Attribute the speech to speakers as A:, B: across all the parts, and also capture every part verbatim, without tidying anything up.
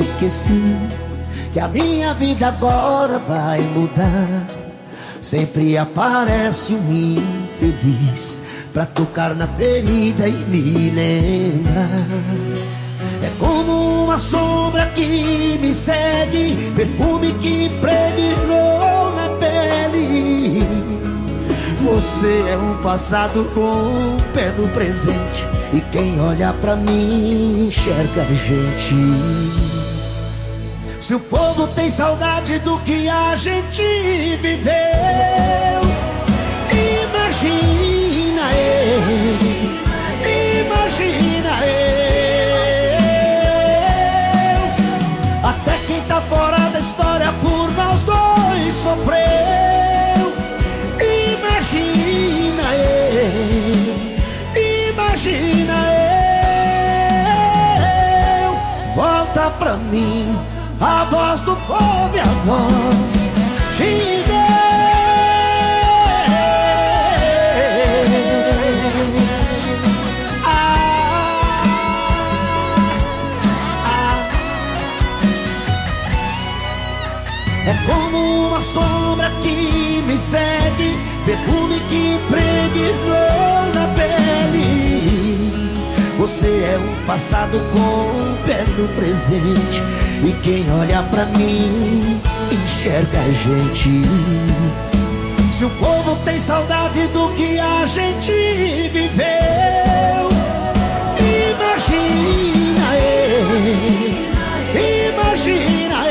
A: esqueci que a minha vida agora vai mudar. Sempre aparece um infeliz pra tocar na ferida e me lembrar. É como uma sombra que me segue, perfume que impregnou na pele. Você é um passado com um pé no presente, e quem olha pra mim enxerga a gente. Se o povo tem saudade do que a gente viveu, imagina eu, imagina eu. Até quem tá fora da história por nós dois sofreu. Imagina eu, imagina eu. Volta pra mim a voz do povo e a voz de Deus. Ah, ah. É como uma sombra que me segue, perfume que impregnou na pele. Você é um passado com um pé no presente, e quem olha pra mim enxerga a gente. Se o povo tem saudade do que a gente viveu, imagina eu, imagina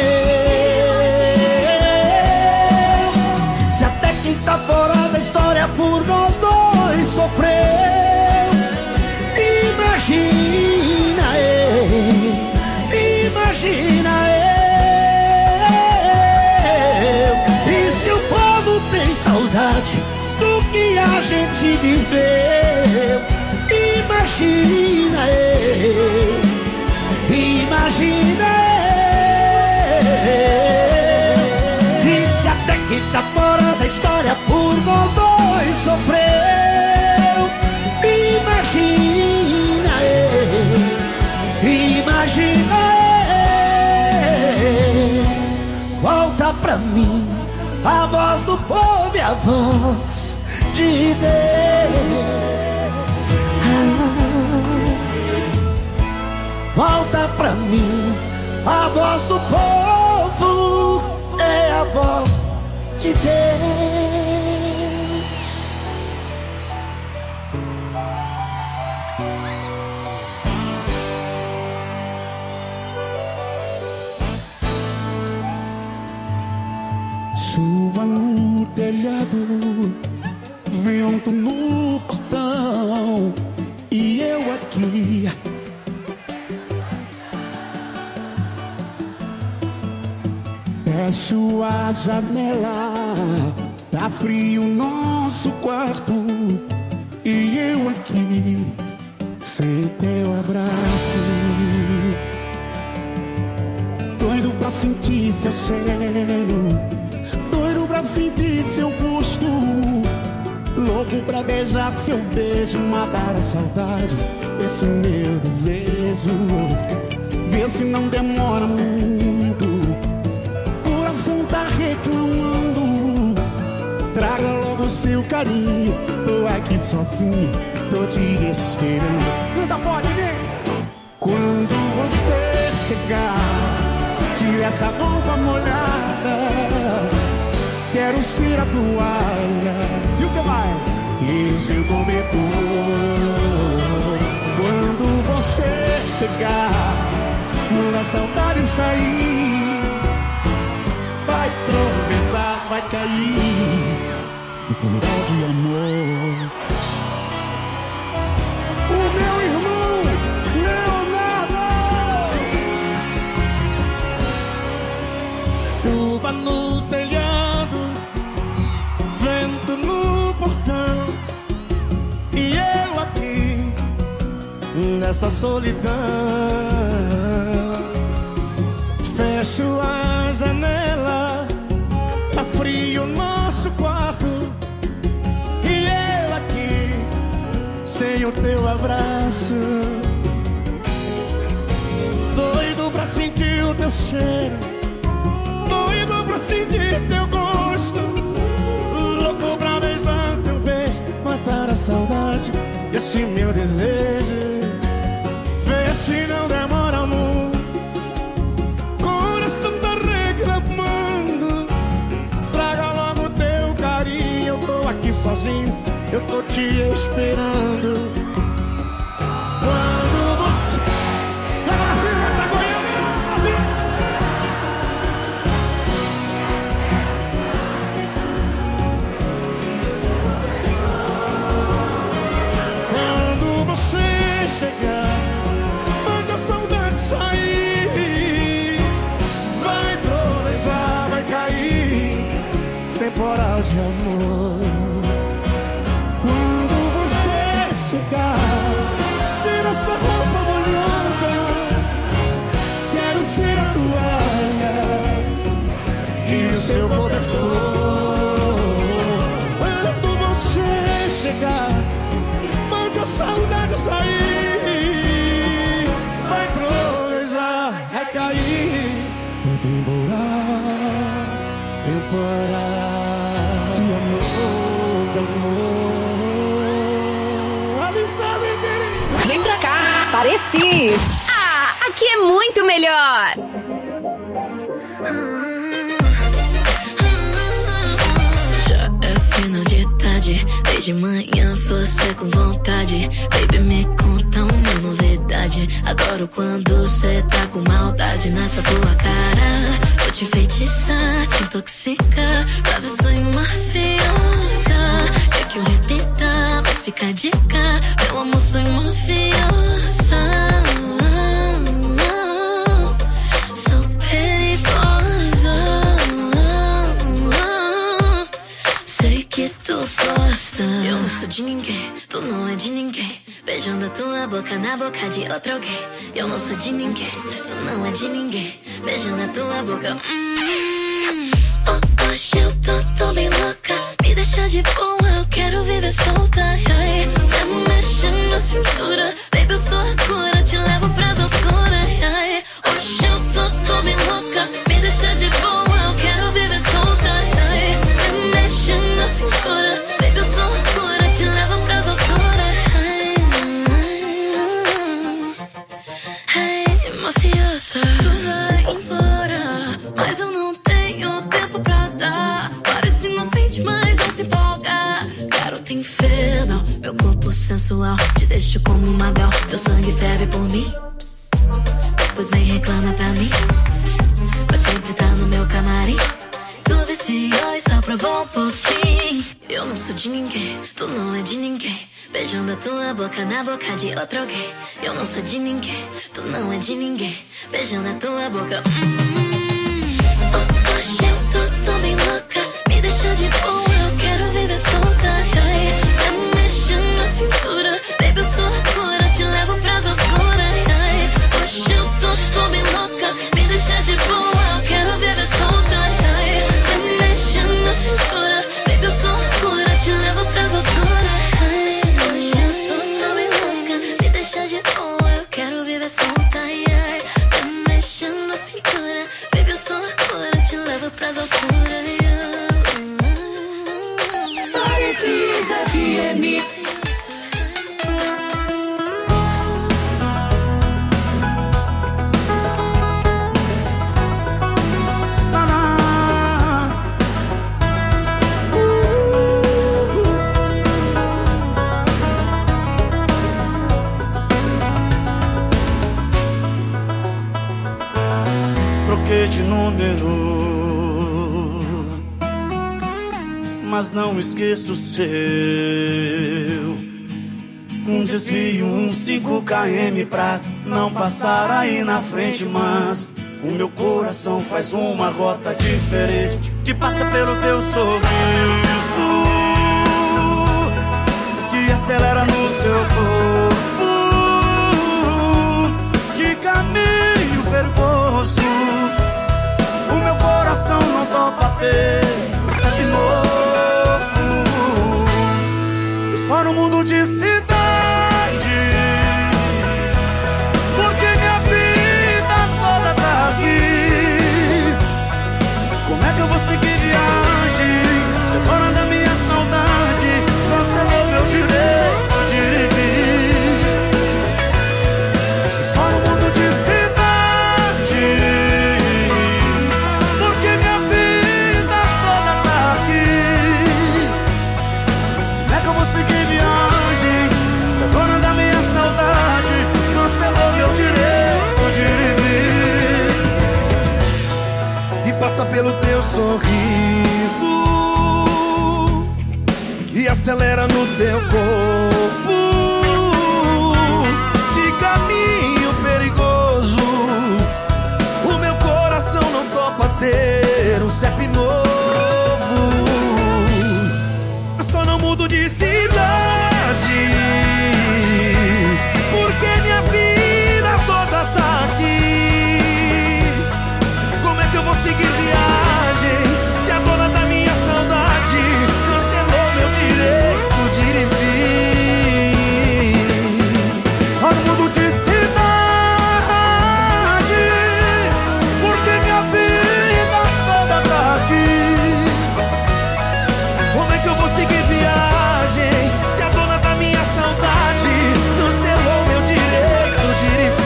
A: eu. Se até quem tá fora da história por nós dois sofreu, imagina eu, imagina eu. E se o povo tem saudade do que a gente viveu, imagina eu, imagina eu. E se até quem tá fora da história por nós dois sofreu, imagina eu, imagina eu. Volta pra mim a voz do povo e a voz de Deus. Ah, volta pra mim a voz do povo é a voz de Deus.
B: Chuva no telhado, vento no portão, e eu aqui fecho a janela, tá frio nosso quarto, e eu aqui sem teu abraço, doido pra sentir seu cheiro, doido pra sentir seu gosto, louco pra beijar seu beijo, matar a saudade desse meu desejo. Vê se não demora muito, coração tá reclamando. Traga logo seu carinho, tô aqui sozinho, tô te esperando. Não dá pode ver. Quando você chegar, tira essa roupa molhada, quero ser a toalha. E o que mais? E o seu cobertor. Quando você chegar, quando a saudade sair, vai tropeçar, vai cair no funeral de amor. O meu irmão Leonardo.
C: Chuva no telhado, vento no portão, e eu aqui nessa solidão. Fecho a janela, tá frio nosso quarto, e eu aqui sem o teu abraço, doido pra sentir o teu teu cheiro, doido pra sentir teu gosto, louco pra beijar teu beijo, matar a saudade, esse meu desejo. Vê se não demora muito, coração tá reclamando. Traga logo teu carinho, eu tô aqui sozinho, eu tô te esperando. Quando você... Agora sim, tá Goiânia, assim. Quando você chegar, manda a saudade sair. Vai trovejar, vai cair temporal de amor. Quando você chegar, tira sua roupa molhada, quero ser a toalha e o seu cobertor. Quando você chegar, manda a saudade sair. Vai provejar, vai cair o temporal, temporal de amor, de amor.
D: Vem pra cá, Parecis. Ah, aqui é muito melhor.
E: Já é final de tarde, desde manhã você com vontade. Baby, me conta uma novidade. Adoro quando cê tá com maldade nessa tua cara. Vou te enfeitiçar, te intoxicar, quase sou uma fiança. Quer que eu repita, mas fica a dica, meu amor, sou uma fiança. Sou perigosa, sei que tu gosta. Eu não sou de ninguém, tu não é de ninguém. Beijando a tua boca na boca de outro alguém. Eu não sou de ninguém, tu não é de ninguém. Beijando a tua boca. Hum. Oh, hoje eu tô, tô bem louca. Me deixa de boa, eu quero viver solta. Ai, me mexendo na cintura, baby, eu sou a cura, te levo pras alturas. Ai, hoje eu tô, tô bem louca. Me deixa de boa, eu quero viver solta. Ai, me mexendo na cintura, baby, eu sou a cura, te levo pras alturas. Ai, ai, mafiosa, tu vai implorar, mas eu não tenho tempo pra dar. Parece inocente, mas não se empolga. Garota infernal, meu corpo sensual, te deixo como um magal. Teu sangue ferve por mim, depois vem reclama pra mim, mas sempre tá no meu camarim. Tu viciou e só provou um pouquinho. Eu não sou de ninguém, tu não é de ninguém. Beijando a tua boca na boca de outro alguém. Eu não sou de ninguém, tu não é de ninguém. Beijando a tua boca. Hum. Oh, hoje eu tô, tô bem louca. Me deixa de boa, eu quero viver solta. Ai, me mexendo na cintura, baby, eu sou a cura, te levo pras alturas. Ai, hoje eu tô, tô bem louca. Me deixa de boa, eu quero viver solta. Ai, me mexendo na cintura, baby, eu sou a cura, te levo pras alturas. De boa, eu quero viver solta, yeah. Me mexendo na cintura, baby, eu sou a cura, te levo pras alturas, yeah.
D: Parecis F M.
C: De número, mas não esqueço o seu. Um desvio, um cinco quilômetros pra não passar aí na frente, mas o meu coração faz uma rota diferente que passa pelo teu sorriso, que acelera no seu corpo, que caminho perigoso. O meu coração não topa ter sempre novo. E só no mundo de cidade, porque minha vida toda tá aqui. passa pelo teu sorriso, que acelera no teu corpo. Que caminho perigoso, o meu coração não topa ter um C E P novo. Eu só não mudo de cidade, porque minha vida toda tá aqui. Como é que eu vou seguir viagem se a dona da minha saudade cancelou meu direito de ir e vir? Só não mudo de cidade, porque minha vida toda tá aqui. Como é que eu vou seguir viagem se a dona da minha saudade cancelou meu direito de ir e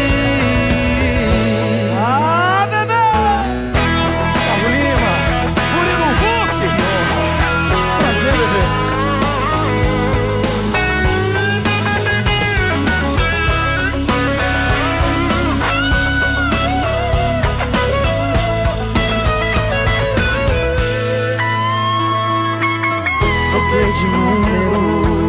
C: vir? Ah, bebê! Gustavo Lima, Murilo Huck, prazer, bebê. Troquei de número.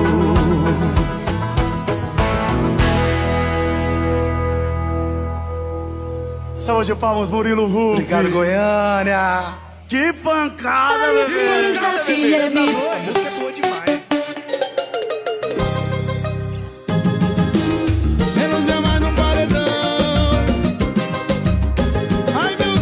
B: Salve de palmas, Murilo Huck.
C: Obrigado, Goiânia.
B: Que pancada, bebê.
D: F M.
B: Essa música é boa demais.
C: Menos é mais no paredão. Ai, meu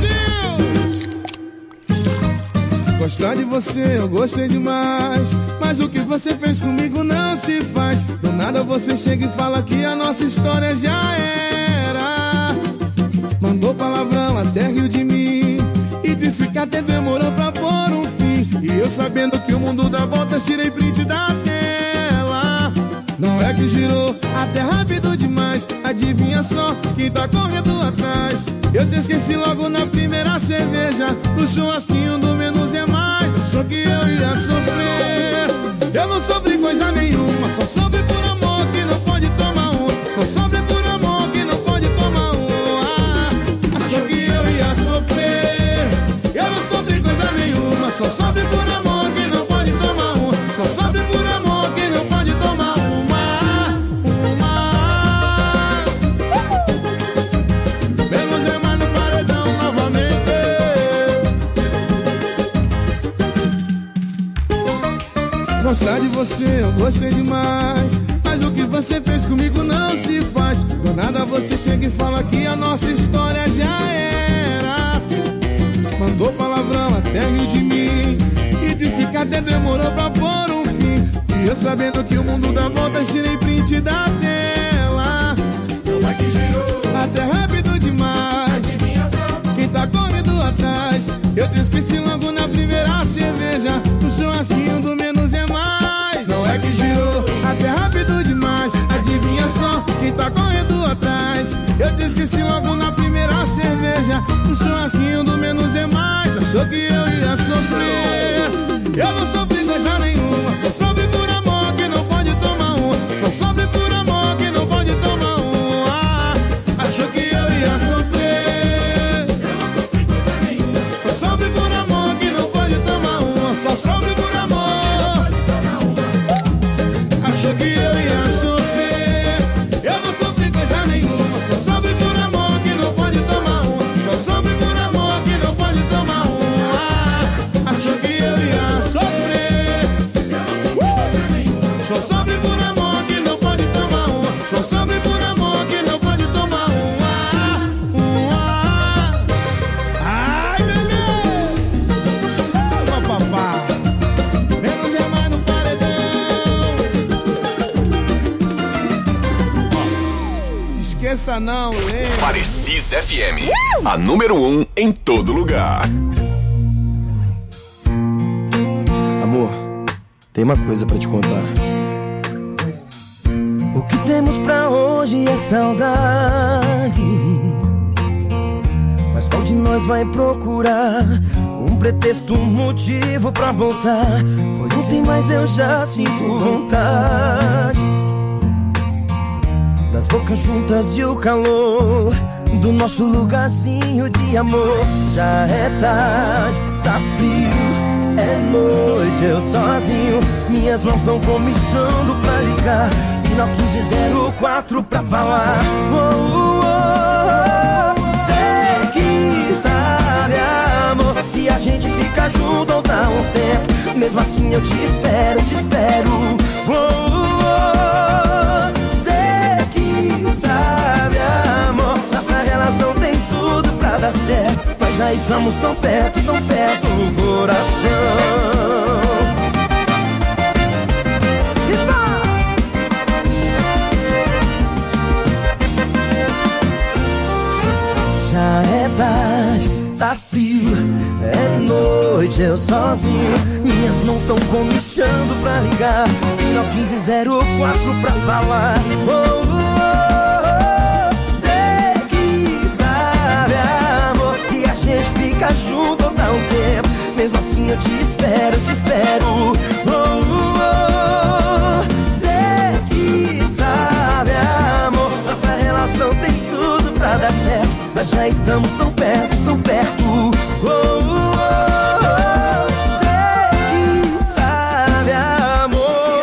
C: Deus. Gostar de você, eu gostei demais. Mas o que você fez comigo não se faz. Do nada você chega e fala que a nossa história já era. Mandou palavrão até riu de mim e disse que até demorou pra pôr um fim. E eu sabendo que o mundo dá voltas, tirei print da tela. Não é que girou até rápido demais. Adivinha só quem tá correndo atrás. Eu te esqueci logo na primeira cerveja, no churrasquinho do menos é mais. Achou que eu ia sofrer. Eu não sofri coisa nenhuma, só sofri por amor que não pode tomar um. Só sofri por amor que não pode tomar um. Ah, achou que eu ia sofrer. Eu não sofri coisa nenhuma, só sofri por amor que não pode tomar um. Só sofri por amor que não pode tomar uma. Uma. Menos é mais no paredão novamente. Gostar de você, eu gostei demais. Mas o que você fez comigo não se faz. Do nada você chega e fala que a nossa história já era. Mandou palavrão até riu de mim e disse que até demorou pra pôr um fim. E eu sabendo que o mundo dá voltas, tirei print da tela. Não é que girou até rápido demais. Quem tá correndo atrás, eu te esqueci logo na primeira cerveja, no churrasquinho do menos é mais. Não é que girou até rápido demais. Adivinha só quem tá correndo atrás, eu te esqueci logo na primeira cerveja, no churrasquinho do menos é mais. Achou que eu ia sofrer. Eu não sofri coisa nenhuma, só sofri por amor que não pode tomar um. Só sofri por amor que não pode tomar um. Ah, achou que eu ia sofrer. Eu não sofri coisa nenhuma, só sofri por amor que não pode tomar um. Só sofri por amor. Achou que eu ia sofrer. Eu não sofri coisa nenhuma, só sofri por amor que não pode tomar um. Só sofri por amor que não pode tomar um. Ah, achou que eu ia sofrer. Só sofre por amor que não pode tomar um. Só sofre por amor que não pode tomar um. Ah, um ah. Ai, meu Deus. Salva, papá. Menos é mais no paredão. Esqueça não, hein?
F: Parecis F M, a número um em todo lugar.
C: Amor, tem uma coisa pra te contar. O que temos pra hoje é saudade. Mas qual de nós vai procurar um pretexto, um motivo pra voltar? Foi ontem, mas eu já sinto vontade das bocas juntas e o calor
A: do nosso lugarzinho de amor. Já é tarde, tá frio, é noite, eu sozinho. Minhas mãos estão comichando pra ligar. Final quinze zero quatro pra falar. Oh, oh, oh. Sei que sabe, amor, se a gente fica junto ou dá um tempo. Mesmo assim eu te espero, te espero. Oh, oh, oh. Sei que sabe, amor, nossa relação tem tudo pra dar certo. Mas já estamos tão perto, tão perto do coração. Já é tarde, tá frio, é noite, eu sozinho. Minhas mãos tão comichando pra ligar. Final quinze zero quatro pra falar. Oh, oh, oh. Sei que sabe, amor, que a gente fica junto ou dá um tempo. Mesmo assim eu te espero, te espero. Oh, oh, oh. Sei que sabe, amor, nossa relação tem tudo pra dar certo. Mas já estamos tão perto, tão perto. Oh, oh, oh. Sei que sabe, amor.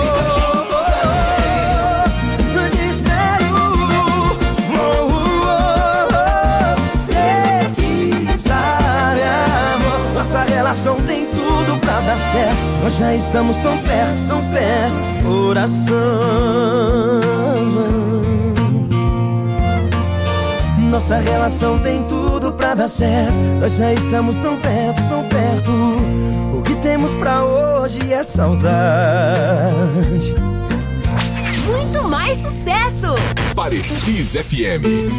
A: Eu te espero. Oh, oh, oh. Sei que sabe, amor, nossa relação tem tudo pra dar certo. Nós já estamos tão perto, tão perto. Coração, nossa relação tem tudo pra dar certo. Nós já estamos tão perto, tão perto. O que temos pra hoje é saudade.
D: Muito mais sucesso!
F: Parecis F M.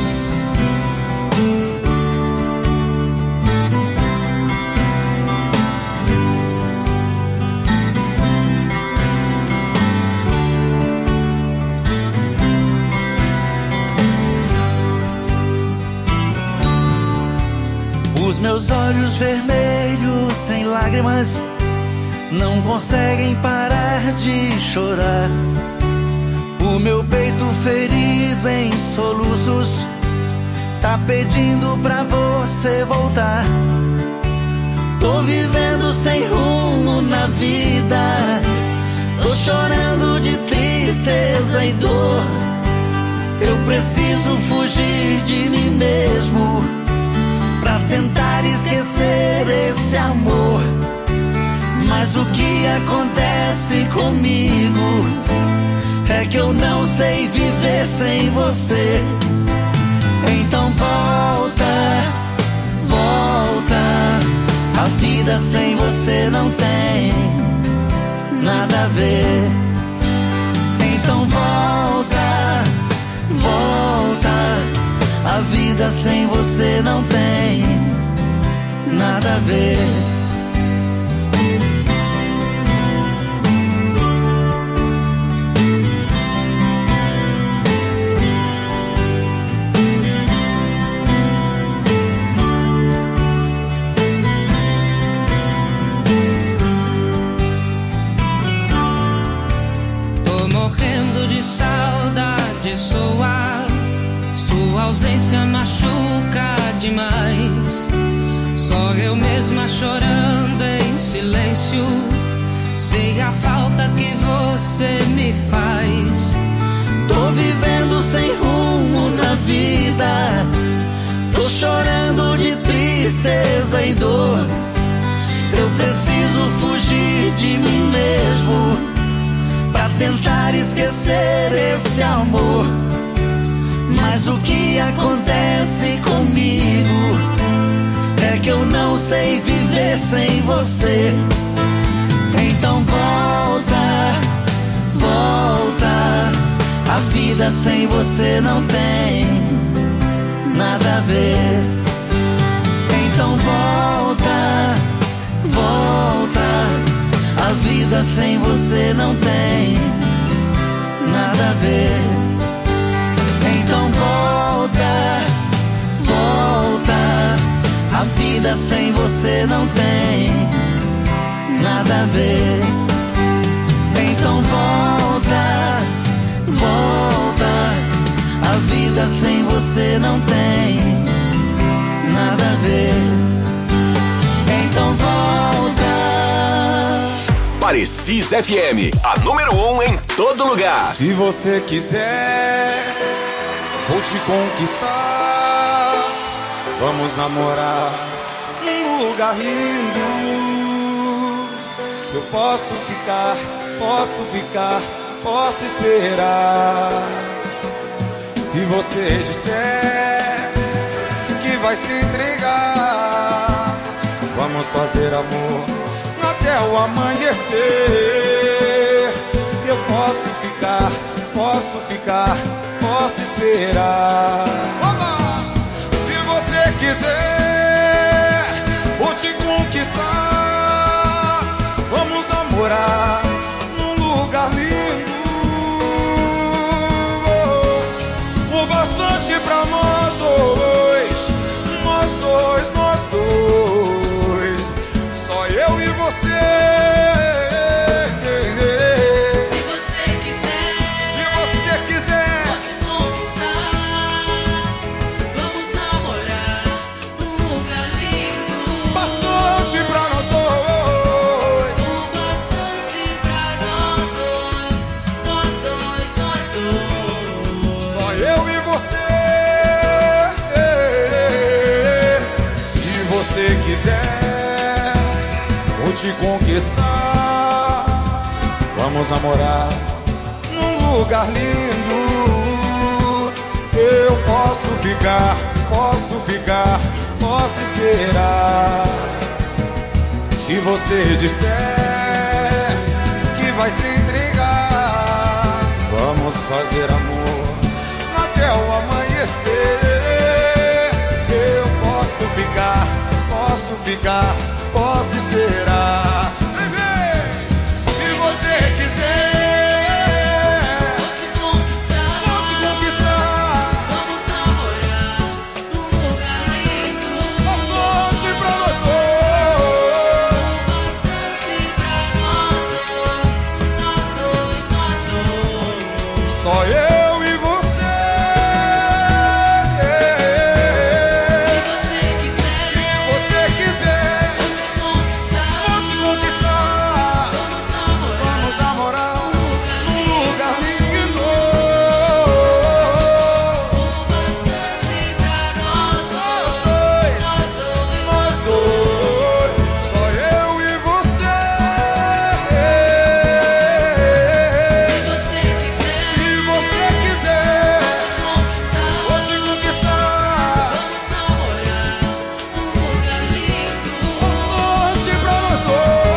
G: Os meus olhos vermelhos, sem lágrimas, não conseguem parar de chorar. O meu peito ferido em soluços tá pedindo pra você voltar. Tô vivendo sem rumo na vida, tô chorando de tristeza e dor. Eu preciso fugir de mim mesmo pra tentar esquecer esse amor. Mas o que acontece comigo é que eu não sei viver sem você. Então volta, volta. A vida sem você não tem nada a ver. Então volta, volta. A vida sem você não tem nada a ver.
H: Tô morrendo de saudade sua. Sua ausência machuca demais. Só eu mesma chorando em silêncio. Sei a falta que você me faz.
G: Tô vivendo sem rumo na vida, tô chorando de tristeza e dor. Eu preciso fugir de mim mesmo pra tentar esquecer esse amor. Mas o que acontece comigo é que eu não sei viver sem você. Então volta, volta. A vida sem você não tem nada a ver. Então volta, volta. A vida sem você não tem nada a ver. Então volta, volta. A vida sem você não tem nada a ver. Então volta, volta. A vida vida sem você não tem nada a ver. Então volta.
F: Parecis F M, a número um em todo lugar.
C: Se você quiser, vou te conquistar. Vamos namorar num lugar lindo. Eu posso ficar, posso ficar, posso esperar. Se você disser que vai se entregar, vamos fazer amor até o amanhecer. Eu posso ficar, posso ficar, posso esperar. Se você quiser, vou te conquistar. Vamos namorar num lugar lindo. O bastante pra nós dois, nós dois, nós dois. Só eu e você.
E: Se você quiser,
C: Se você quiser,
E: vou te conquistar. Vamos namorar num lugar lindo.
C: bastante pra nós dois.
E: O bastante pra nós dois, nós dois, nós dois.
C: Só eu e você. Se você quiser, vou te conquistar. Vamos namorar num lugar lindo. Eu posso ficar, posso ficar, posso esperar. Se você disser que vai se entregar, vamos fazer amor até o amanhecer. Eu posso ficar, posso ficar, posso esperar. Se você quiser,
E: Vou te conquistar.
C: vou te conquistar.
E: Vamos namorar num lugar lindo.
C: Bastante pra nós dois.
E: Bastante pra nós dois, nós dois, nós dois.
C: Só eu e você.
E: Se você
C: Se
E: quiser,
C: você quiser,
E: vou te conquistar.
C: vou te conquistar.
E: Vamos namorar
C: Vamos namorar num lugar lindo.
E: bastante pra nós
C: Nós
E: dois,
C: dois, nós dois. Só eu e você.
E: Se você
C: Se você
E: quiser,
C: quiser,
E: conquistar.
C: vou te conquistar.
E: Vamos namorar num lugar lindo.
C: Bastante pra nós dois.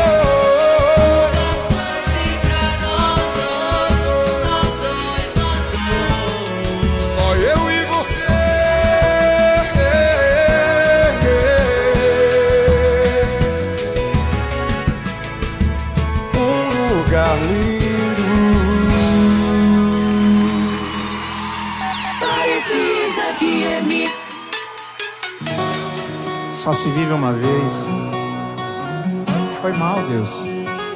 E: Bastante pra nós dois, nós dois, nós dois.
C: Só eu e você. Um lugar lindo.
G: Parecis F M.
I: Só se vive uma vez. Foi mal, Deus.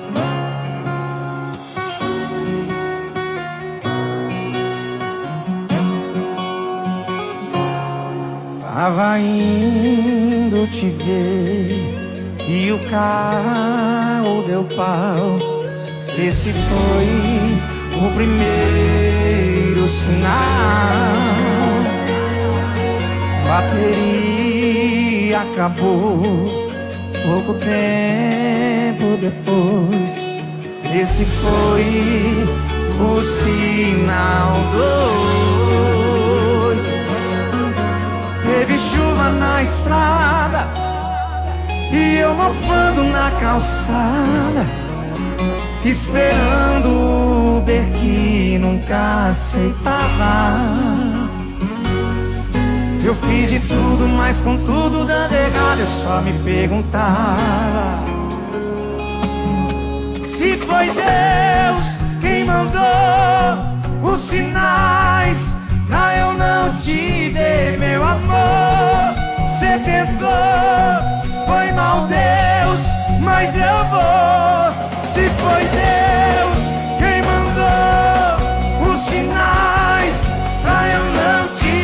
I: Tava indo te ver e o carro deu pau. Esse foi o primeiro sinal. Bateria acabou pouco tempo depois. Esse foi o sinal dois. Teve chuva na estrada e eu mofando na calçada, esperando o Uber que nunca aceitava. Eu fiz de tudo, mas com tudo dando errado, eu só me perguntava se foi Deus quem mandou os sinais pra eu não te ver, meu amor. Cê tentou, foi mal, Deus, mas eu vou. Se foi Deus quem mandou os sinais pra eu não te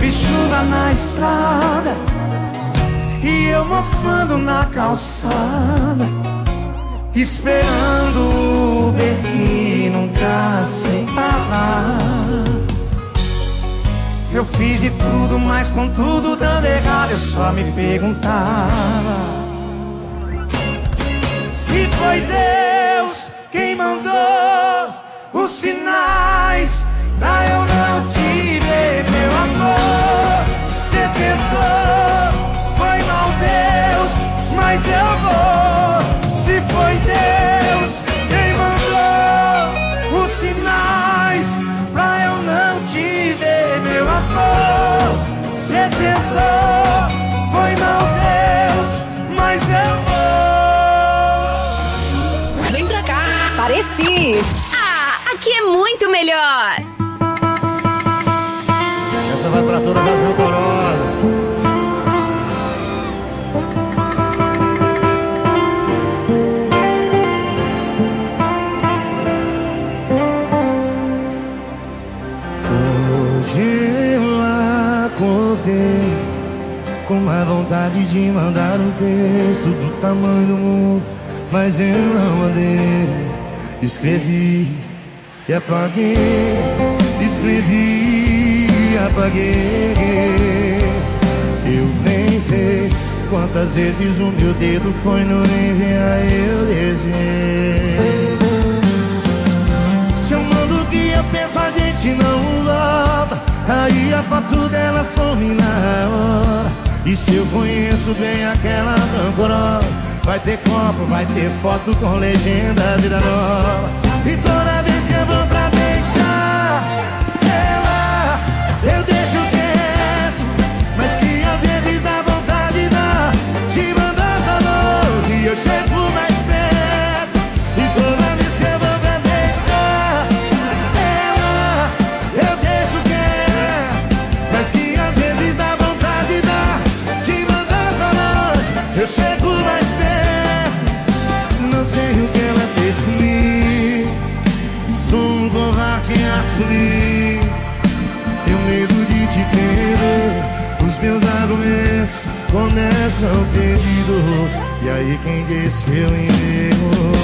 I: Teve chuva na estrada e eu mofando na calçada, esperando o Uber que nunca sem parar. Eu fiz de tudo, mas com tudo dando errado, eu só me perguntava se foi Deus quem mandou os sinais pra eu não te ver, meu amor. Cê tentou, foi mal Deus, mas eu vou. Se foi Deus quem mandou os sinais pra eu não te ver, meu amor. Cê tentou, foi mal Deus, mas eu vou.
D: Vem pra cá, Parecis. Ah, aqui é muito melhor.
A: Essa vai pra todas as rancorosas. Com uma vontade de mandar um texto do tamanho do mundo, mas eu não mandei. Escrevi e apaguei, escrevi e apaguei. Eu nem sei quantas vezes o meu dedo foi no enviar, eu desviei. Se eu mando o que eu penso, a gente não volta. Aí a foto dela some na hora. E se eu conheço bem aquela rancorosa, vai ter copo, vai ter foto com legenda vida nova. E toda vez que eu vou pra deixar ela, eu deixo quieto, mas que às vezes dá vontade dá de mandar pra longe e eu chego mais perto. E toda vez que eu vou pra deixar ela, eu deixo quieto, mas que às vezes dá vontade dá de mandar pra longe, eu chego mais perto. Não sei o que ela fez comigo, sou um covarde assumir. Tenho medo de te perder, os meus argumentos começam perdidos. E aí quem disse que eu enviei?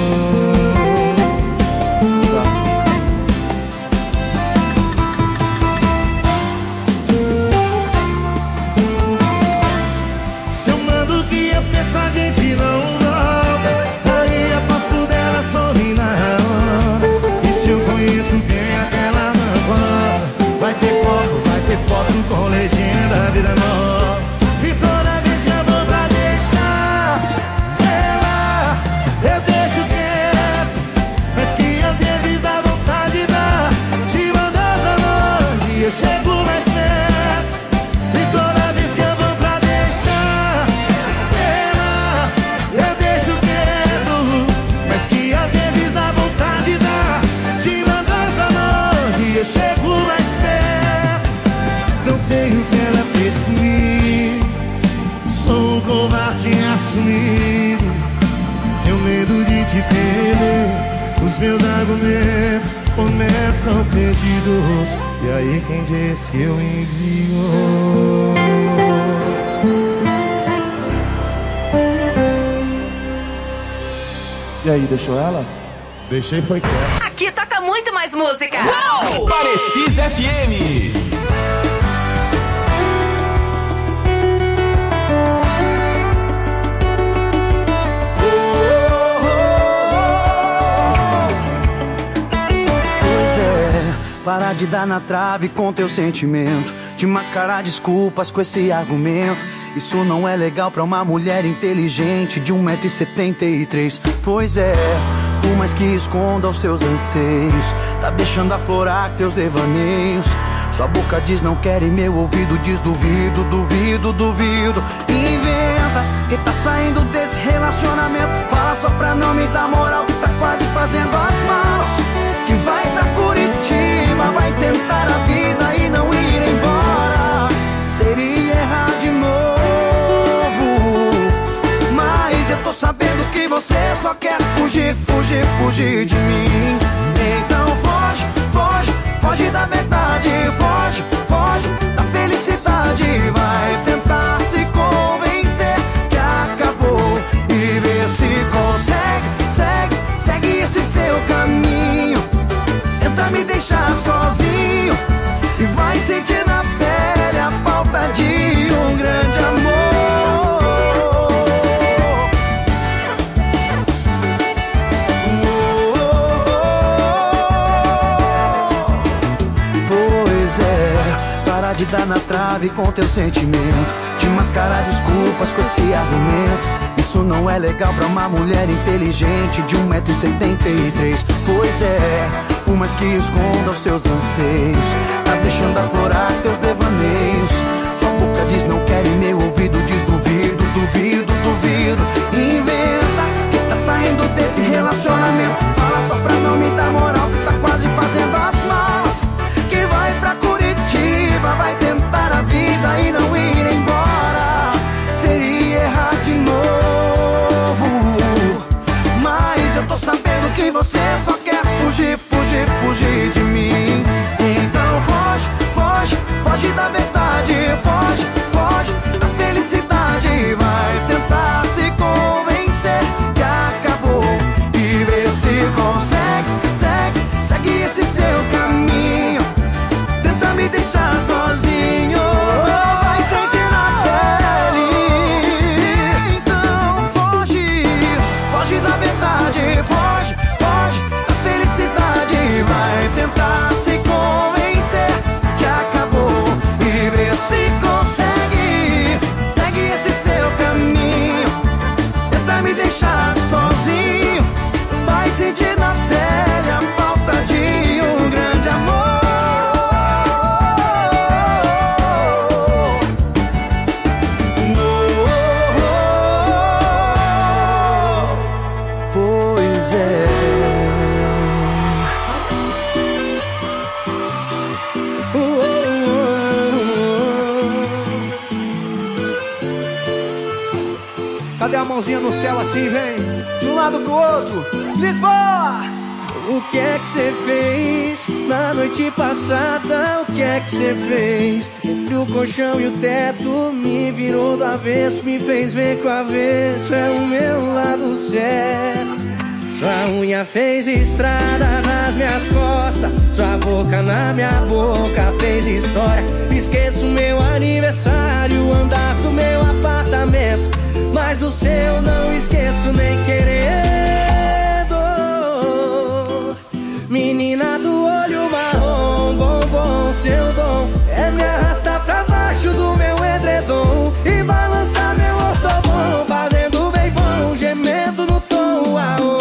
A: Se eu mando o que eu penso, a gente não volta. Aí a foto dela some na hora. E se eu conheço bem aquela rancorosa, vai ter foto, vai ter foto com legenda vida nova. E toda vez que eu vou pra deixar ela, eu deixo quieto, mas que às vezes dá vontade dá de mandar pra longe e eu chego mais perto. E toda vez que eu vou pra deixar ela, eu deixo quieto, mas que às vezes dá vontade dá de mandar pra longe e eu chego mais perto. Não sei o que ela fez comigo, sou um covarde assumido. Tenho medo de te perder, os meus argumentos começam perdidos. E aí quem disse que eu envio?
C: E aí, deixou ela?
A: Deixei foi quieto.
D: Aqui toca muito mais música.
F: Uau! Parecis F M.
I: Para de dar na trave com teu sentimento, de mascarar desculpas com esse argumento. Isso não é legal pra uma mulher inteligente de um metro e setenta e três. Pois é, por mais que esconda os teus anseios, tá deixando aflorar teus devaneios. Sua boca diz não quer e meu ouvido diz duvido, duvido, duvido. Inventa que tá saindo desse relacionamento, fala só pra não me dar moral que tá quase fazendo as malas, que vai pra Curitiba, vai tentar a vida e não ir embora. Seria errar de novo, mas eu tô sabendo que você só quer fugir, fugir, fugir de mim. Então foge, foge, foge da verdade, foge, foge da felicidade.
J: de dar na trave com teu sentimento, de mascarar desculpas com esse argumento. Isso não é legal pra uma mulher inteligente de um metro e setenta e três. Pois é, por mais que esconda os teus anseios, tá deixando aflorar teus devaneios. Sua boca diz não quer e meu ouvido diz duvido, duvido, duvido. Inventa que tá saindo desse relacionamento, fala só pra não me dar moral que tá quase fazendo as malas, que vai pra Curitiba, vai tentar a vida e não ir embora. Seria errar de novo, mas eu tô sabendo que você só quer fugir, fugir, fugir de mim. Então foge, foge, foge da verdade, foge, foge da felicidade. Vai tentar se convencer que acabou e ver se consegue, segue, segue esse seu caminho. Tenta me deixar sozinho, vai sentir na pele. Então foge, foge da verdade, foge, foge da felicidade. Vai tentar se convencer que acabou e ver se consegue, segue esse seu caminho. Tenta me deixar sozinho, vai sentir na pele a falta de um grande amor. Pois é.
I: Cadê a mãozinha no céu assim, vem? De um lado pro outro. Lisboa!
C: O que é que você fez na noite passada? O que é que você fez? Entre o colchão e o teto me virou do avesso, me fez ver que o avesso é o meu lado certo. Sua unha fez estrada nas minhas costas, sua boca na minha boca fez história. Esqueço meu aniversário, o andar do meu apartamento, mas do seu não esqueço nem querendo. Menina do olho marrom, bombom, seu dom é me arrastar pra baixo do meu edredom e balançar meu ortobom, fazendo bem bom, gemendo no tom. Aô.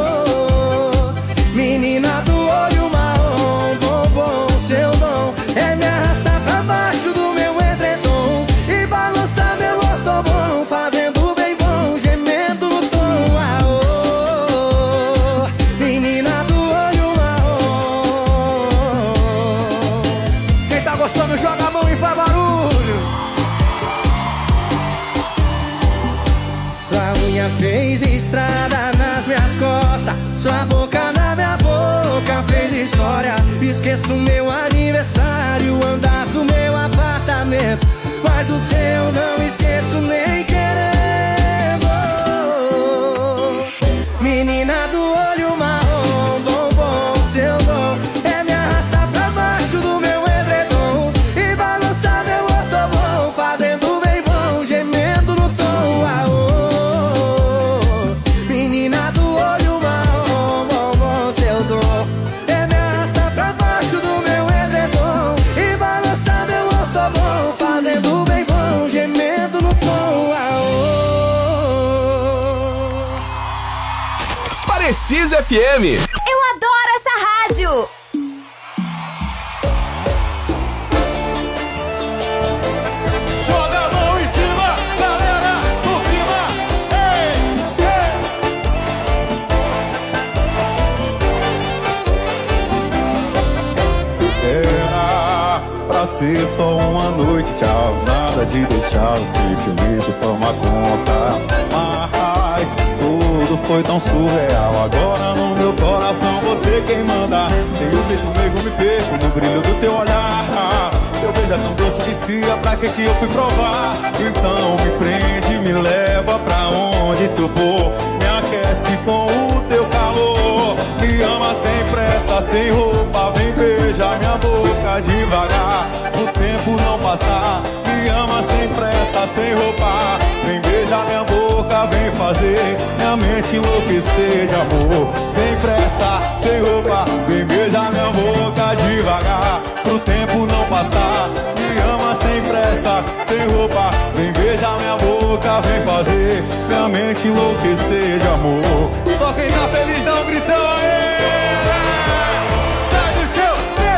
C: Menina do olho marrom, bombom, seu dom é me arrastar pra baixo do meu edredom e balançar meu ortobom, fazendo bem bom, gemendo no tom. Aô. Menina do olho marrom.
I: Quem tá gostando joga a mão e faz barulho.
C: Sua unha fez estrada nas minhas costas, sua boca na minha boca fez história. Esqueço meu aniversário, o andar do meu apartamento, mas do seu não esqueço nem querendo. Menina do olho marrom, bombom, seu dom é me arrastar pra baixo do meu edredom e balançar meu ortobom, fazendo bem bom, gemendo no tom. Aô. Menina do olho marrom, bombom, seu dom é me arrastar pra baixo do meu edredom e balançar meu ortobom, fazendo bem bom, gemendo no tom. Aô.
F: Parecis F M.
D: Eu adoro essa rádio.
C: Joga a mão em cima, galera do clima. Ei,
K: Era pra ser só uma noite, tchau. Nada de deixar esse ciumento tomar conta. Mas tudo foi tão surreal. Agora no meu coração você quem manda. Tem um jeito meio me perco no brilho do teu olhar. Teu beijo é tão doce, vicia, pra que que eu fui provar? Então me prende, me leva pra onde tu for. Me aquece com o teu calor. Me ama sem pressa, sem roupa. Vem beijar minha boca devagar, o tempo não passar. Me ama sem pressa, sem roupa. Vem beijar minha boca, vem fazer minha mente enlouquecer de amor. Sem pressa, sem roupa. Vem beijar minha boca devagar, pro tempo não passar. Me ama roupa. Vem beijar minha boca, vem fazer minha mente enlouquecer de amor. Só quem tá feliz dá um gritão aí. Sai do chão,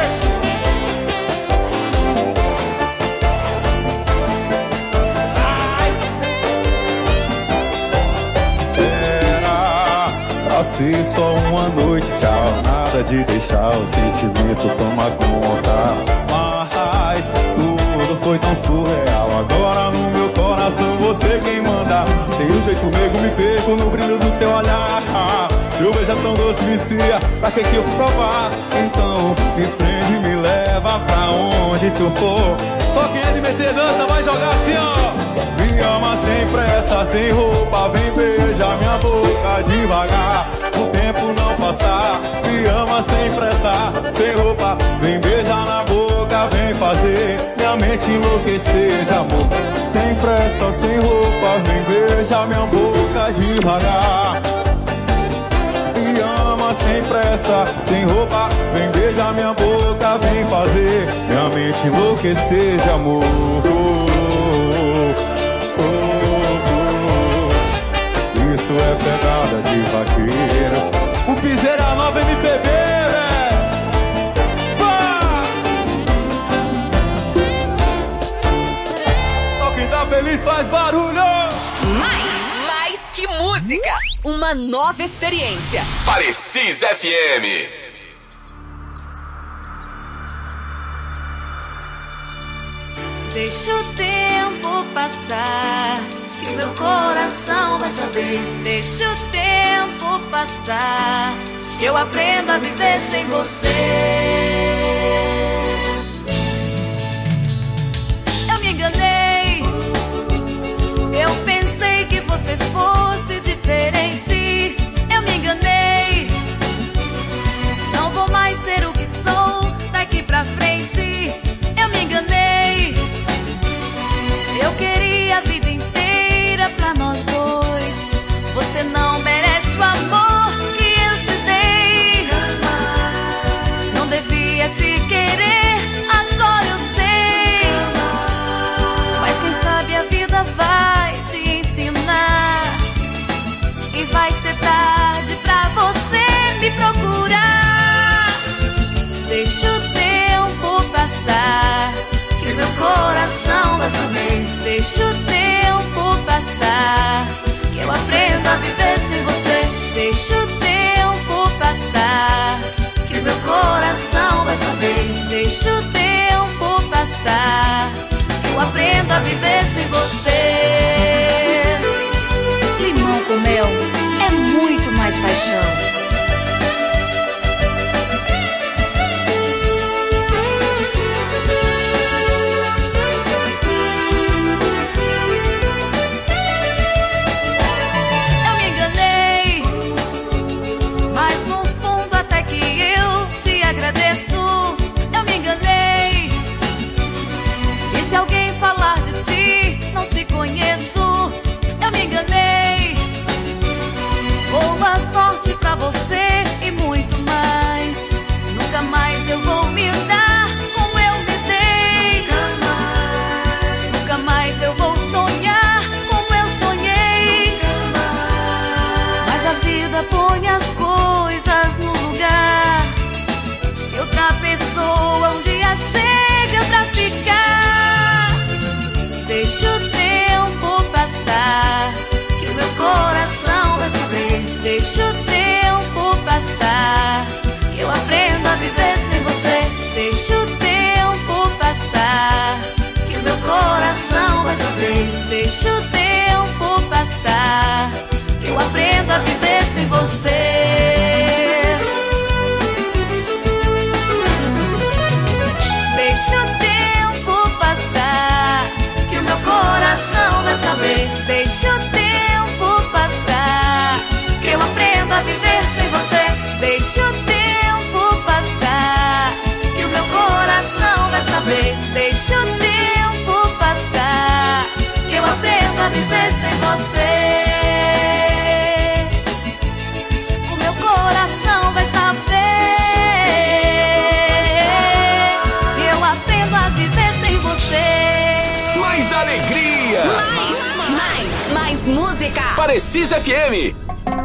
K: pra ser só uma noite, tchau. Nada de deixar o sentimento tomar conta. Mas tudo foi tão surreal. Agora no meu coração você quem manda. Tem um jeito meigo, me perco no brilho do teu olhar. Meu beijo é tão doce, vicia, pra que que eu vou provar? Então me prende, me leva pra onde tu for. Só quem é de meter dança vai jogar assim, ó. Me ama sem pressa, sem roupa. Vem beijar minha boca devagar, o tempo não passar. Me ama sem pressa, sem roupa. Vem beijar na boca, vem fazer minha mente enlouquecer de amor. Sem pressa, sem roupa. Vem beijar minha boca devagar. Me ama sem pressa, sem roupa. Vem beijar minha boca, vem fazer minha mente enlouquecer de amor. Isso é pegada de vaqueiro. O piseira nova M P B, velho. Só quem tá feliz faz barulho.
D: Mais, mais que música. Uma nova experiência.
F: Parecis F M.
E: Deixa o tempo passar, que meu coração vai saber. Deixa o tempo passar, que eu aprendo a viver sem você. Eu me enganei, eu pensei que você fosse diferente. Eu me enganei, não vou mais ser o que sou daqui pra frente. Eu me enganei, eu queria a vida inteira pra nós dois. Você não merece o amor que eu te dei. Não devia te querer, agora eu sei. Mas quem sabe a vida vai te ensinar. E vai ser tarde pra você me procurar. Deixa o tempo passar, que meu coração vai saber. Deixa o tempo passar, que eu aprendo a viver sem você. Deixa o tempo passar, que meu coração vai saber. Deixa o tempo passar, que eu aprendo a viver sem você. Limão com mel é muito mais paixão. Eu me enganei. E se alguém falar de ti, não te conheço. Eu me enganei. Boa sorte pra você e muito mais. Nunca mais eu vou me dar como eu me dei. Nunca mais eu vou sonhar como eu sonhei. Mas a vida põe as coisas no lugar. Outra pessoa um dia chega pra ficar. Deixa o tempo passar, que o meu coração vai saber. Deixa o tempo passar, que eu aprendo a viver sem você. Deixa o tempo passar, que o meu coração vai saber. Deixa o tempo passar, que eu aprendo a viver sem você. Deixa o tempo passar, que o meu coração vai saber. Deixa o tempo passar, que eu aprendo a viver sem você. Deixa o tempo passar, que o meu coração vai saber. Deixa o tempo passar, que eu aprendo a viver sem você. O meu coração
D: Mais música.
F: Parecis F M.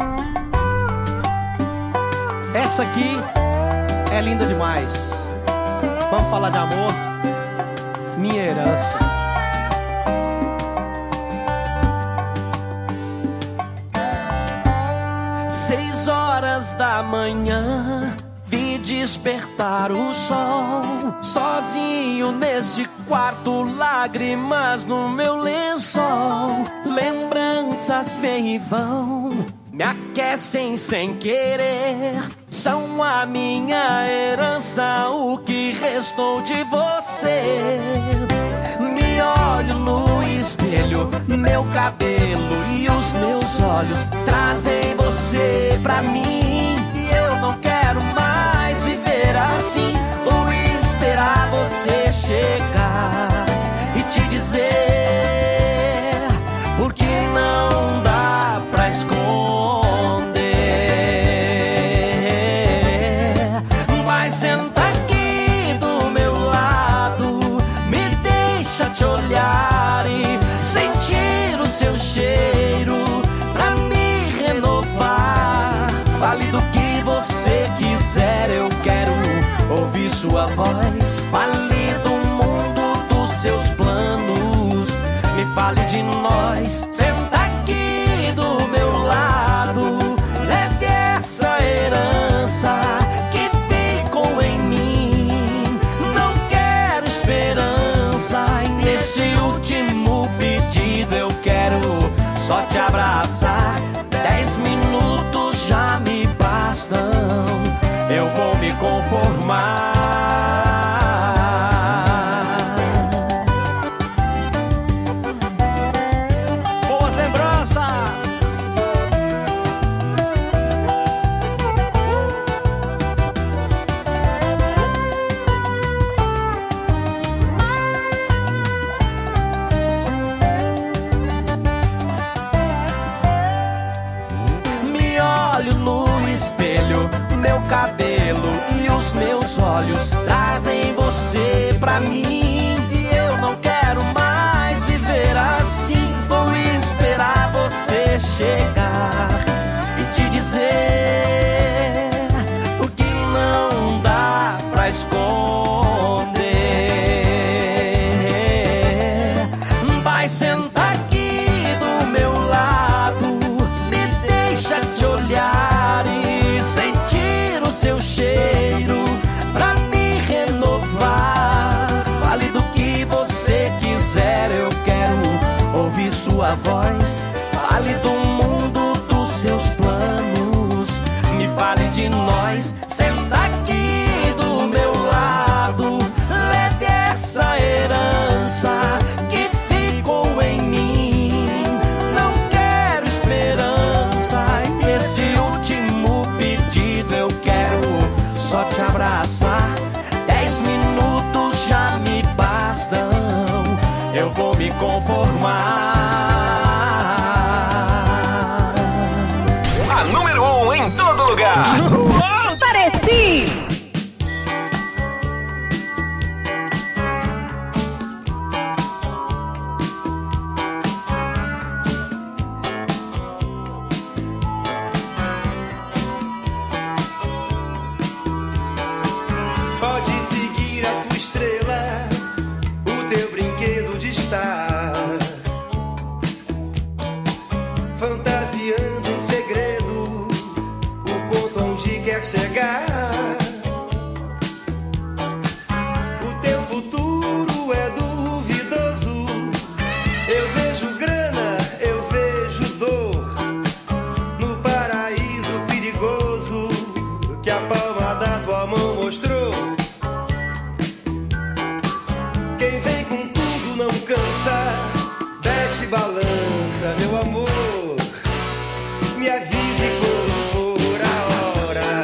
L: Essa aqui é linda demais. Vamos falar de amor? Minha herança. Seis horas da manhã, vi despertar o sol. Sozinho neste quarto, lágrimas no meu lençol. Lembranças vêm e vão, me aquecem sem querer. São a minha herança, o que restou de você. Me olho no espelho, meu cabelo e os meus olhos trazem você pra mim. E eu não quero mais viver assim, ou esperar você chegar e te dizer, porque não dá pra esconder. Vai sentar aqui do meu lado, me deixa te olhar e sentir o seu cheiro pra me renovar. Fale do que você quiser, eu quero ouvir sua voz. Fale do mundo, dos seus planos, me fale de nós. Senta aqui do meu lado, leve essa herança que ficou em mim. Não quero esperança, e nesse último pedido eu quero só te abraçar. Dez minutos já me bastam, eu vou me conformar. Boas lembranças. Me olho no espelho, meu cabelo e os meus olhos trazem você pra mim. E eu não quero mais viver assim, vou esperar você chegar e te dizer, porque não dá pra esconder. Vai sentar aqui do meu lado, me deixa te olhar e sentir o seu cheiro pra me renovar. Fale do que você quiser, eu quero ouvir sua voz. Fale do mundo, dos seus planos, me fale de nós. Senta aqui do meu lado, leve essa herança que ficou em mim. Não quero esperança, e esse último pedido eu quero só te abraçar. Dez minutos já me bastam, eu vou me conformar.
F: A número um em todo lugar.
D: Pareci.
C: Pode seguir a tua estrela, o teu brinquedo de estar fantasiando um segredo, o ponto onde quer chegar. O teu futuro é duvidoso, eu vejo grana, eu vejo dor, no paraíso perigoso que a palma da tua mão mostrou. Quem vem com tudo não cansa, desce balança, meu amor. Me avise quando for a hora.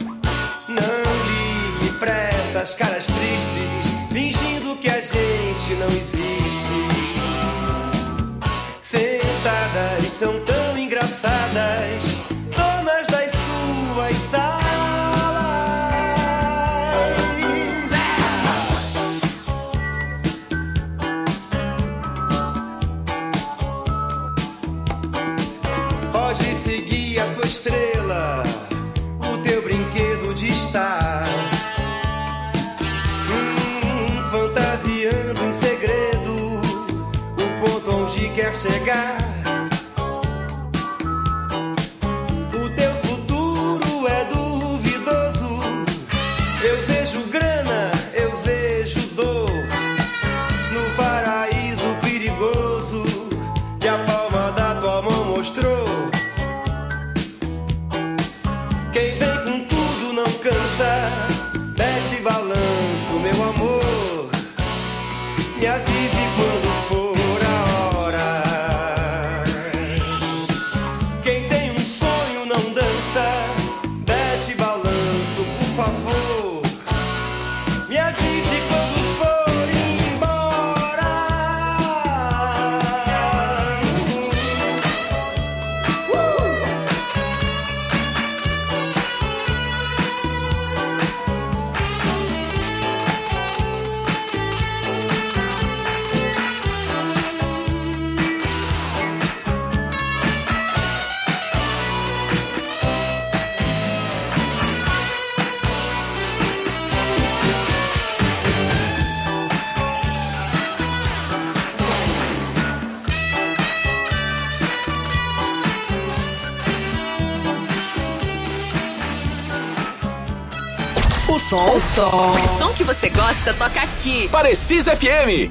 C: Não ligue pra essas caras tristes, fingindo que a gente
M: não existe. Sentadas são tão engraçadas, donas das suas salas. Pode seguir a tua estrela, o teu brinquedo de estar. Hum, fantasiando em segredo o ponto onde quer chegar. O teu futuro é duvidoso. Eu vejo grana, eu vejo dor no paraíso perigoso que a palma da tua mão mostrou. Quem vem com tudo não cansa, mete balanço, meu amor. Me avise quando for a hora. Quem tem um sonho não dança, mete balanço, por favor. Me avise quando for embora. Uh!
D: O som, o som, o som que você gosta toca aqui.
F: Parecis F M.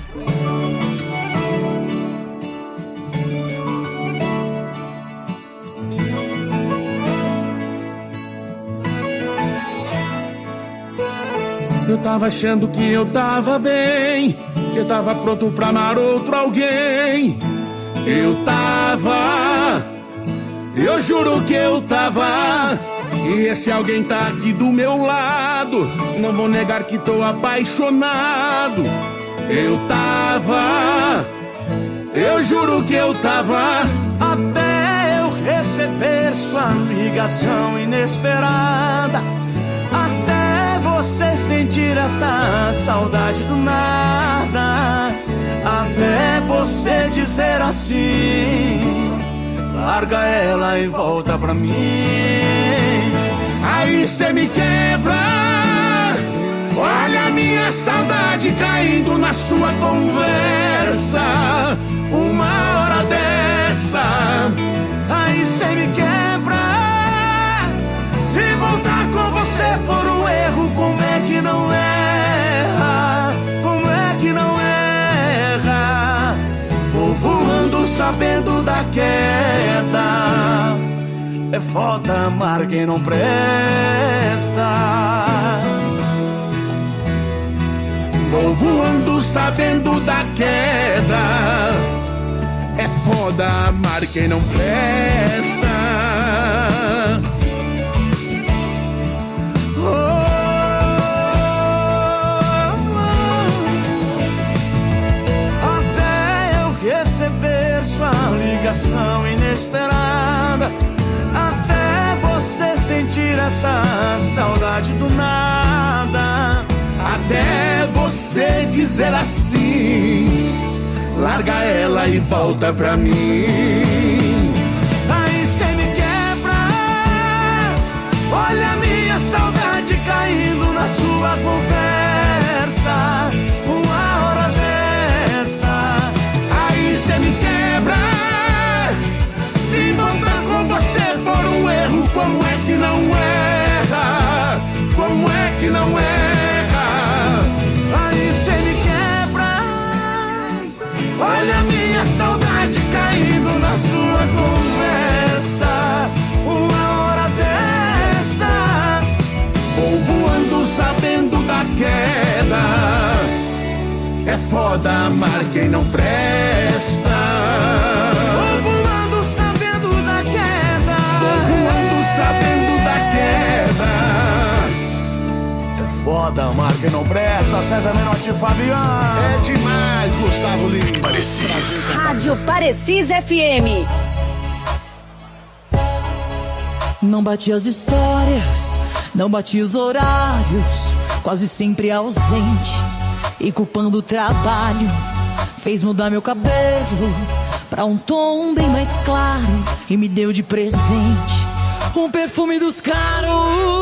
C: Eu tava achando que eu tava bem, que eu tava pronto pra amar outro alguém. Eu tava, eu juro que eu tava. E esse alguém tá aqui do meu lado. Não vou negar que tô apaixonado. Eu tava, eu juro que eu tava.
I: Até eu receber sua ligação inesperada, até você sentir essa saudade do nada, até você dizer assim: larga ela e volta pra mim.
C: Aí cê me quebra. Olha a minha saudade caindo na sua conversa. Uma hora dessa.
I: Aí cê me quebra. Se voltar com você for um erro, como é que não erra? Como é que não erra? Vou voando sabendo da queda. É foda amar quem não presta.
C: Vou voando sabendo da queda. É foda amar quem não presta. Oh,
I: oh. Até eu receber sua ligação inesperada, até você sentir essa saudade do nada,
C: até você dizer assim: larga ela e volta pra mim.
I: Aí cê me quebra. Olha a minha saudade caindo na sua conversa. Uma hora dessa.
C: Aí cê me quebra. Se voltar com você for um erro, como é que não erra? Como é que não erra?
I: Aí cê me quebra. Olha a minha saudade caindo na sua conversa. Uma hora dessa.
C: Vou voando sabendo da queda. É foda amar quem não presta.
I: Vou voando sabendo da queda.
C: Vou voando sabendo da queda.
I: É foda
C: roda, marca não presta, César Menotti e Fabiano.
B: É demais, Gustavo Lima.
F: Parecis.
D: Rádio Parecis F M.
N: Não bati as histórias, não bati os horários, quase sempre ausente e culpando o trabalho. Fez mudar meu cabelo pra um tom bem mais claro e me deu de presente um perfume dos caros,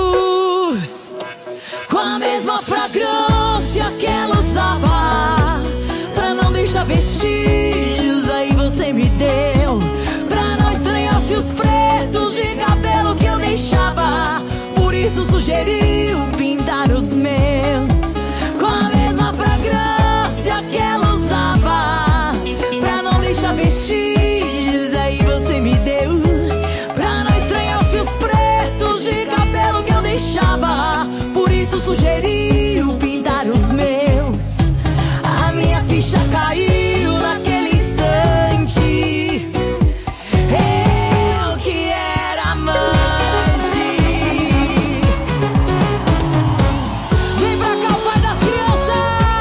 N: com a mesma fragrância que ela usava, pra não deixar vestígios. Aí você me deu, pra não estranhar os fios pretos de cabelo que eu deixava. Por isso sugeriu pintar os meus com a mesma fragrância que ela usava, pra não deixar vestígios. Aí você me deu, pra não estranhar os fios pretos de cabelo que eu deixava. Por isso sugeriu pintar os meus. A minha ficha caiu naquele instante. Eu que era amante. Vem pra cá, o pai das crianças.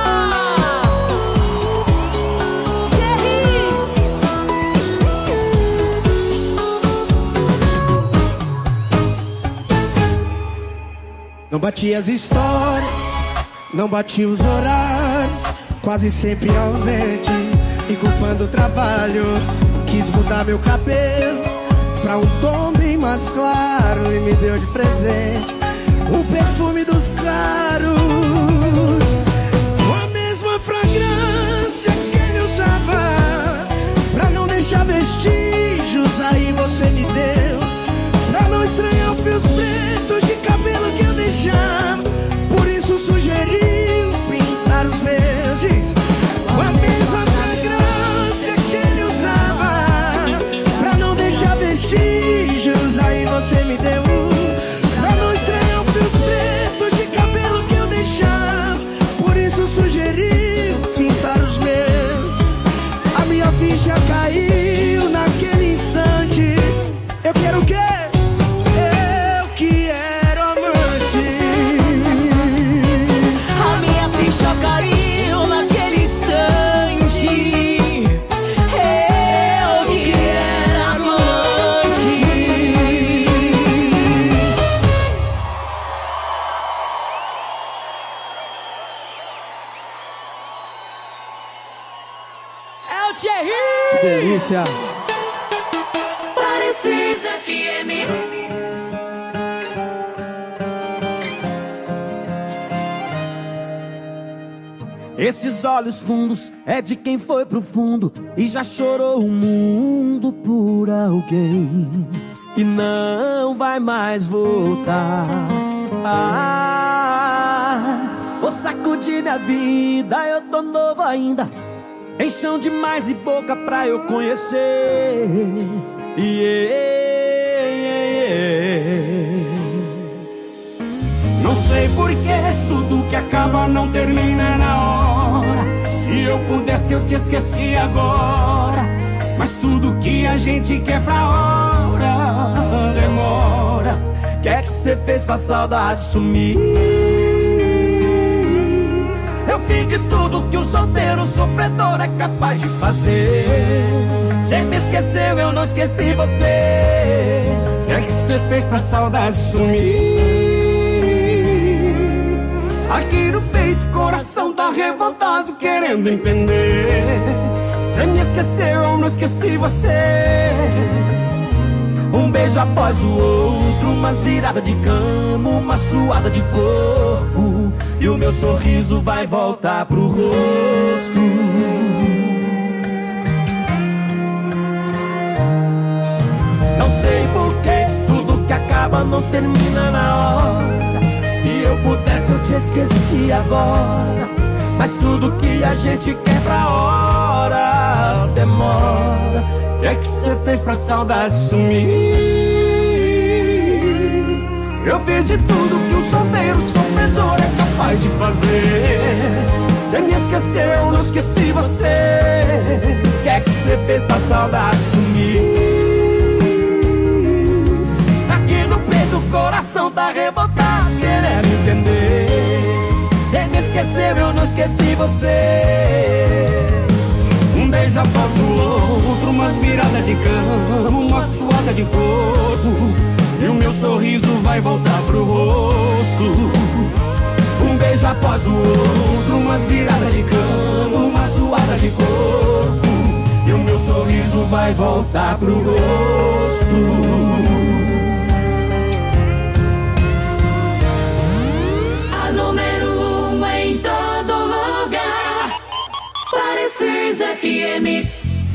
C: Não bati as histórias, não bati os horários, quase sempre ausente e culpando o trabalho. Quis mudar meu cabelo pra um tom bem mais claro e me deu de presente o perfume dos caros, com a mesma fragrância que ele usava, pra não deixar vestígios. Aí você me deu, pra não estranhar os fios pretos de cabelo que eu deixava. Por isso sugeriu pintar os meus jeans com a mesma fragrância que ele usava, pra não deixar vestígios. Aí você me deu, pra não estranhar os fios pretos de cabelo que eu deixava. Por isso sugeriu pintar os meus. A minha ficha caiu naquele instante. Eu quero o quê? Eu que era amante.
N: A minha ficha caiu naquele instante. Eu que era amante. É o Thierry.
C: Que delícia.
E: Parecis F M.
J: Esses olhos fundos é de quem foi pro fundo e já chorou o mundo por alguém e não vai mais voltar. Ah, vou sacudir minha vida, eu tô novo ainda, tem chão demais e boca pra eu conhecer. Yeah, yeah, yeah.
I: Não sei porquê, tudo que acaba não termina na hora. Se eu pudesse eu te esqueci agora, mas tudo que a gente quer pra hora demora.
J: O que é que cê fez pra saudade sumir? Eu fiz de tudo que o solteiro sofredor é capaz de fazer. Cê me esqueceu, eu não esqueci você.
I: O que é que cê fez pra saudade sumir? Aqui no peito o coração tá revoltado querendo entender. Cê me esqueceu, eu não esqueci você.
J: Um beijo após o outro, umas viradas de cama, uma suada de corpo, e o meu sorriso vai voltar pro rosto. Não sei porquê, tudo que acaba não termina na hora. Se eu pudesse eu te esqueci agora, mas tudo que a gente quer pra hora demora.
I: O que é que cê fez pra saudade sumir? Eu fiz de tudo que um solteiro sofredor é capaz de fazer. Cê me esqueceu, eu não esqueci você.
J: O que é que cê fez pra saudade sumir? Aqui no peito o coração tá revoltado querendo entender.
I: esqueci você. Um beijo após o outro, umas viradas de cama, uma suada de corpo, e o meu sorriso vai voltar pro rosto. Um beijo após o outro, umas viradas de cama, uma suada de corpo, e o meu sorriso vai voltar pro rosto.
N: A número um em todo lugar, Parecis F M.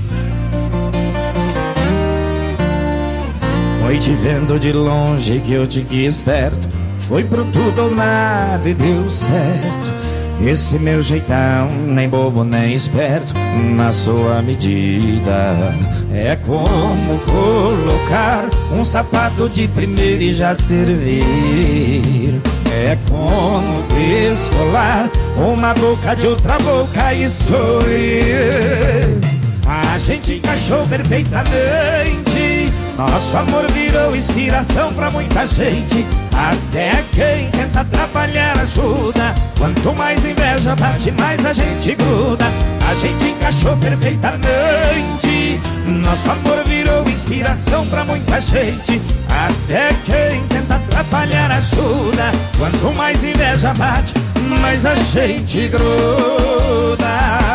C: Foi te vendo de longe que eu te quis perto, foi pro tudo ou nada e deu certo. Esse meu jeitão, nem bobo nem esperto, na sua medida. É como colocar um sapato de primeira e já servir. É como descolar uma boca de outra boca e sorrir. A gente encaixou perfeitamente, nosso amor virou inspiração pra muita gente. Até quem tenta atrapalhar ajuda. Quanto mais inveja bate, mais a gente gruda. A gente encaixou perfeitamente, nosso amor virou inspiração pra muita gente. Até quem tenta atrapalhar ajuda. Quanto mais inveja bate, mais a gente gruda.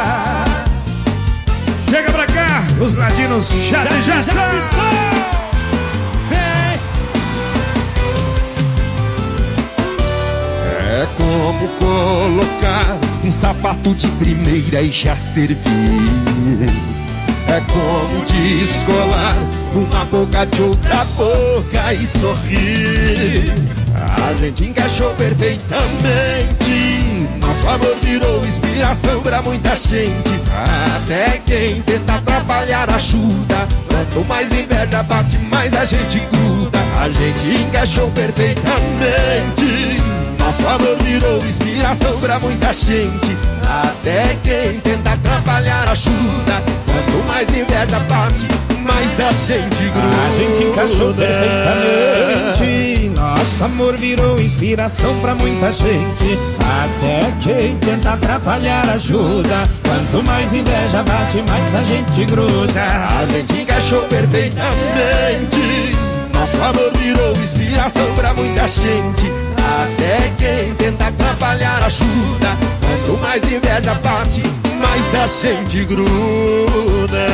B: Chega pra cá, os ladinos Jazz e Jackson.
O: É como colocar um sapato de primeira e já servir. É como descolar uma boca de outra boca e sorrir. A gente encaixou perfeitamente, nosso amor virou inspiração pra muita gente. Até quem tenta atrapalhar ajuda. Quanto mais inveja bate, mais a gente gruda. A gente encaixou perfeitamente, nosso amor virou inspiração pra muita gente. Até quem tenta atrapalhar ajuda. Quanto mais inveja bate, mais a gente gruda.
C: A gente encaixou perfeitamente, nosso amor virou inspiração pra muita gente. Até quem tenta atrapalhar ajuda. Quanto mais inveja bate, mais a gente gruda.
O: A gente encaixou perfeitamente, nosso amor virou inspiração pra muita gente. Até quem tenta atrapalhar ajuda. Quanto mais inveja bate, mais a gente gruda.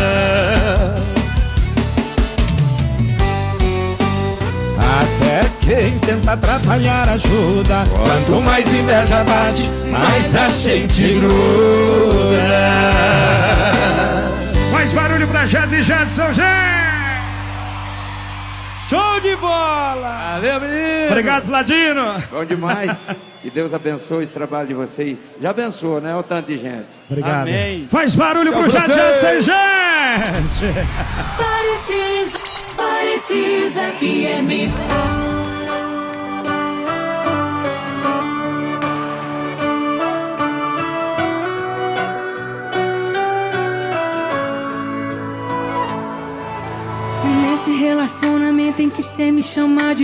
C: Até quem tenta atrapalhar ajuda. Quanto mais inveja bate, mais a gente gruda.
B: Mais barulho pra Jazz e Jackson, gente!
I: Show de bola!
B: Valeu, menino! Obrigado, Ladino!
P: Bom demais. Que Deus abençoe esse trabalho de vocês. Já abençoou, né? O tanto de gente.
C: Obrigado.
I: Amém.
B: Faz barulho pro Jazz e Jackson, gente!
N: Parecis, Parecis F M.
Q: Nesse relacionamento tem que cê me chamar de